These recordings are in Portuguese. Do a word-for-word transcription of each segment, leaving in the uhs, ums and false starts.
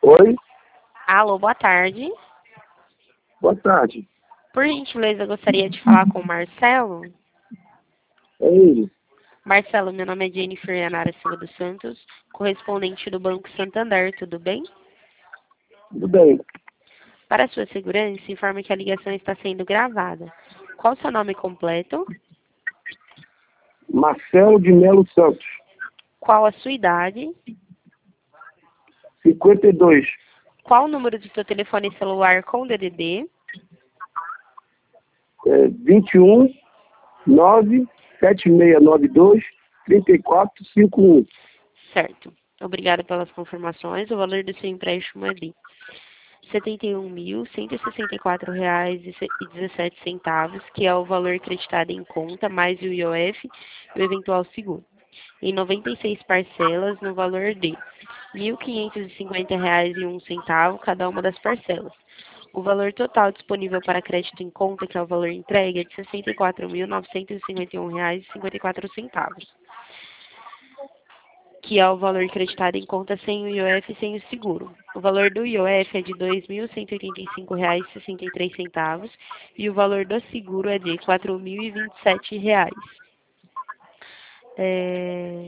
Oi, Alô, boa tarde. boa tarde. Por gentileza, eu gostaria de falar com o Marcelo. É ele. Marcelo, meu nome é Jennifer Yanara Silva dos Santos, correspondente do Banco Santander, tudo bem? Tudo bem. Para sua segurança, informe que a ligação está sendo gravada. Qual o seu nome completo? Marcelo de Melo Santos, Qual a sua idade? cinquenta e dois, Qual o número do seu telefone celular com D D D? é, vinte e um, nove, sete seis nove dois, três quatro cinco um. Certo. Obrigada pelas confirmações. O valor do seu empréstimo é de setenta e um mil, cento e sessenta e quatro reais e dezessete centavos, que é o valor creditado em conta, mais o I O F e o eventual seguro, em noventa e seis parcelas, no valor de mil quinhentos e cinquenta reais e um centavo cada uma das parcelas. O valor total disponível para crédito em conta, que é o valor entregue, é de sessenta e quatro mil, novecentos e cinquenta e um reais e cinquenta e quatro centavos, que é o valor creditado em conta sem o I O F e sem o seguro. O valor do I O F é de dois mil cento e oitenta e cinco reais e sessenta e três centavos e o valor do seguro é de quatro mil e vinte e sete reais. É...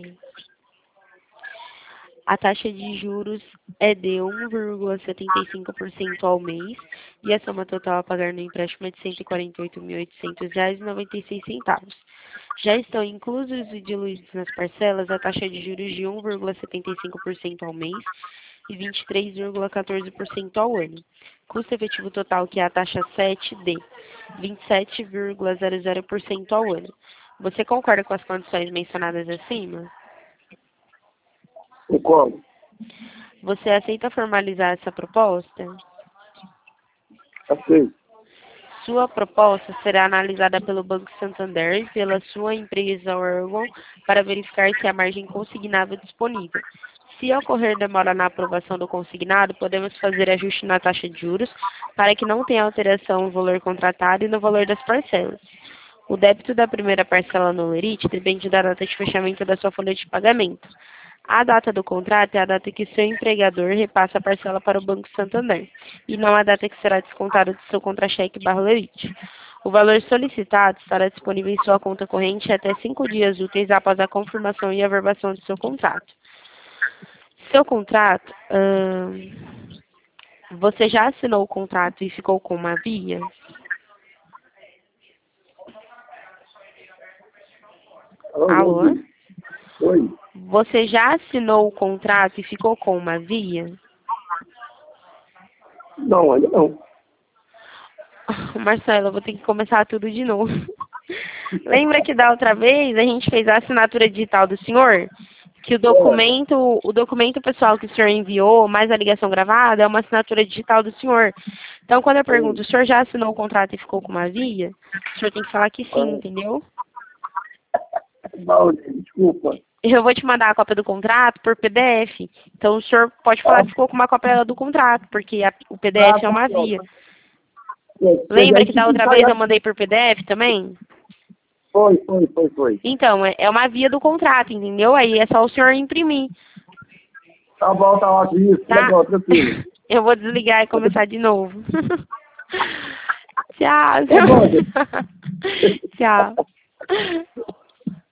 A taxa de juros é de um vírgula setenta e cinco por cento ao mês e a soma total a pagar no empréstimo é de cento e quarenta e oito mil, oitocentos reais e noventa e seis centavos. Já estão inclusos e diluídos nas parcelas a taxa de juros de um vírgula setenta e cinco por cento ao mês e vinte e três vírgula quatorze por cento ao ano. Custo efetivo total, que é a taxa sete, de vinte e sete vírgula zero zero por cento ao ano. Você concorda com as condições mencionadas acima? Concordo. Você aceita formalizar essa proposta? Aceito. Sua proposta será analisada pelo Banco Santander e pela sua empresa órgão para verificar se há margem consignável disponível. Se ocorrer demora na aprovação do consignado, podemos fazer ajuste na taxa de juros para que não tenha alteração no valor contratado e no valor das parcelas. O débito da primeira parcela no lerite depende da data de fechamento da sua folha de pagamento. A data do contrato é a data que seu empregador repassa a parcela para o Banco Santander, e não a data que será descontada do seu contra-cheque barra lerite. O valor solicitado estará disponível em sua conta corrente até cinco dias úteis após a confirmação e averbação do seu contrato. Seu contrato, hum, você já assinou o contrato e ficou com uma via? Alô, Alô? Oi. Você já assinou o contrato e ficou com uma via? Não, ainda não. Marcelo, eu vou ter que começar tudo de novo. Lembra que da outra vez a gente fez a assinatura digital do senhor? Que o documento, o documento pessoal que o senhor enviou, mais a ligação gravada, é uma assinatura digital do senhor. Então, quando eu pergunto, o senhor já assinou o contrato e ficou com uma via? O senhor tem que falar que sim, entendeu? Não, desculpa. Eu vou te mandar a cópia do contrato por P D F. Então, o senhor pode falar que ficou com uma cópia do contrato, porque a- o P D F é uma via. Lembra que da outra vez eu mandei por P D F também? Foi, foi, foi, foi. Então, é é uma via do contrato, entendeu? Aí é só o senhor imprimir, Tá bom, tá ótimo. Isso, tá? legal, tranquilo. Eu vou desligar e começar de novo. Tchau. Tá bom, gente. Tchau.